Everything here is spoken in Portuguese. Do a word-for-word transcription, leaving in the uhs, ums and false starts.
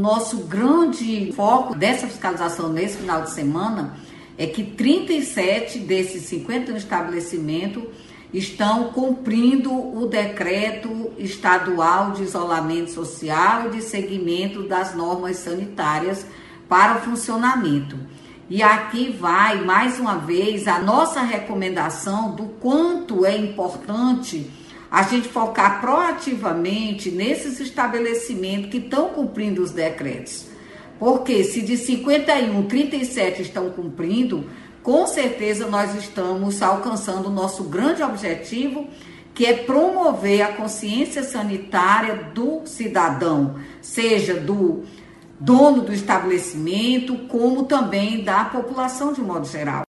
nosso grande foco dessa fiscalização nesse final de semana é que trinta e sete desses cinquenta e um estabelecimentos estão cumprindo o decreto estadual de isolamento social e de seguimento das normas sanitárias para o funcionamento. E aqui vai, mais uma vez, a nossa recomendação do quanto é importante a gente focar proativamente nesses estabelecimentos que estão cumprindo os decretos. Porque se de cinquenta e um, trinta e sete estão cumprindo, com certeza nós estamos alcançando o nosso grande objetivo, que é promover a consciência sanitária do cidadão, seja do dono do estabelecimento, como também da população de modo geral.